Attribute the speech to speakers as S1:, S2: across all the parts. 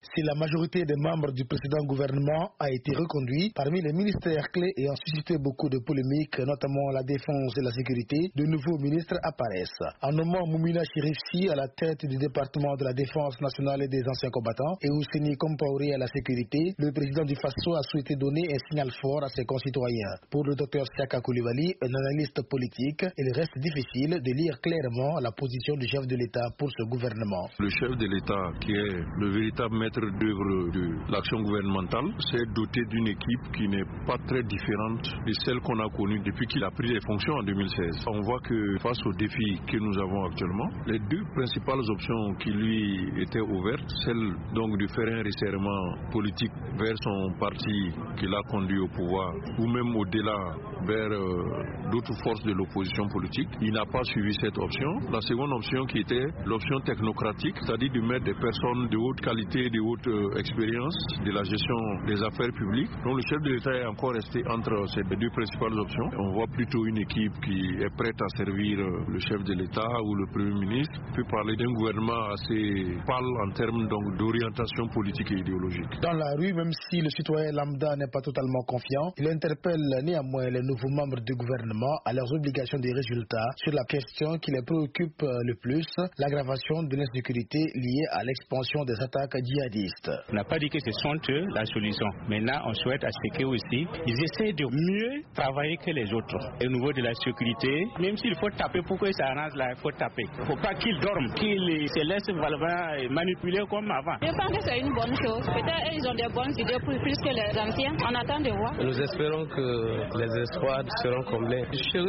S1: Si la majorité des membres du précédent gouvernement a été reconduite, parmi les ministères clés ayant suscité beaucoup de polémiques, notamment la défense et la sécurité, de nouveaux ministres apparaissent. En nommant Moumouna Chérifsi à la tête du département de la défense nationale et des anciens combattants et Ouseni Kompaoré à la sécurité, le président du Faso a souhaité donner un signal fort à ses concitoyens. Pour le docteur Siaka Coulibaly, un analyste politique, il reste difficile de lire clairement la position du chef de l'État pour ce gouvernement.
S2: Le chef de l'État, qui est le véritable maître d'œuvre de l'action gouvernementale, s'est doté d'une équipe qui n'est pas très différente de celle qu'on a connue depuis qu'il a pris les fonctions en 2016. On voit que face aux défis que nous avons actuellement, les deux principales options qui lui étaient ouvertes, celle donc de faire un resserrement politique vers son parti qui l'a conduit au pouvoir, ou même au-delà vers d'autres forces de l'opposition politique, il n'a pas suivi cette option. La seconde option qui était l'option technocratique, c'est-à-dire de mettre des personnes de haute qualité, de haute expérience de la gestion des affaires publiques. Donc le chef de l'État est encore resté entre ces deux principales options. On voit plutôt une équipe qui est prête à servir le chef de l'État ou le Premier ministre. On peut parler d'un gouvernement assez pâle en termes d'orientation politique et idéologique.
S1: Dans la rue, même si le citoyen lambda n'est pas totalement confiant, il interpelle néanmoins les nouveaux membres du gouvernement à leurs obligations de résultats sur la question qui les préoccupe le plus, l'aggravation de l'insécurité liée à l'expansion des attaques djihadistes.
S3: On n'a pas dit que ce sont eux la solution. Maintenant, on souhaite à ce qu'eux aussi, ils essaient de mieux travailler que les autres. Au niveau de la sécurité, même s'il faut taper pour que ça arrange là, il faut taper. Il ne faut pas qu'ils dorment, qu'ils se laissent manipuler comme avant.
S4: Je pense que c'est une bonne chose. Peut-être ils ont des bonnes idées plus que les anciens. On attend de voir.
S5: Nous espérons que les espoirs seront comblés.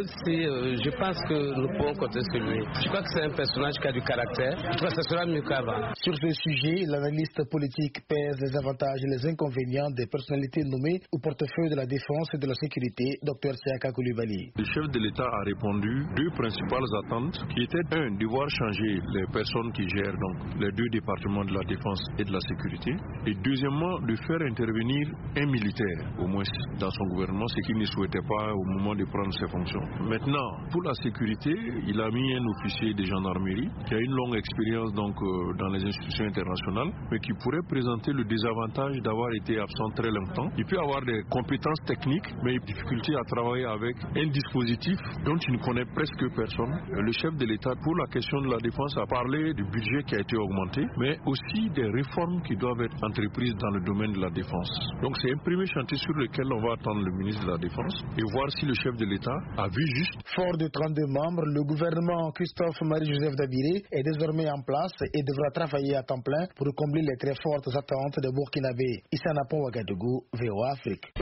S5: Je pense que nous pouvons compter sur lui. Je crois que c'est un personnage qui a du caractère. Je crois que ce sera mieux qu'avant.
S1: Sur ce sujet, l'analyste politique pèse les avantages et les inconvénients des personnalités nommées au portefeuille de la défense et de la sécurité, Dr Siaka Coulibaly.
S2: Le chef de l'État a répondu deux principales attentes qui étaient de voir changer les personnes qui gèrent donc les deux départements de la défense et de la sécurité et deuxièmement de faire intervenir un militaire au moins dans son gouvernement, ce qu'il ne souhaitait pas au moment de prendre ses fonctions. Maintenant, pour la sécurité, il a mis un officier de gendarmerie qui a une longue expérience donc dans les institutions internationales, mais qui pourrait présenter le désavantage d'avoir été absent très longtemps. Il peut avoir des compétences techniques, mais une difficulté à travailler avec un dispositif dont il ne connaît presque personne. Le chef de l'État, pour la question de la défense, a parlé du budget qui a été augmenté, mais aussi des réformes qui doivent être entreprises dans le domaine de la défense. Donc c'est un premier chantier sur lequel on va attendre le ministre de la Défense et voir si le chef de l'État a vu juste.
S1: Fort de 32 membres, le gouvernement Christophe-Marie-Joseph Dabiré est désormais en place et devra travailler à temps plein pour combler les très fortes attentes des Burkinabés. Issa Napon Ouagadougou, VOA Afrique.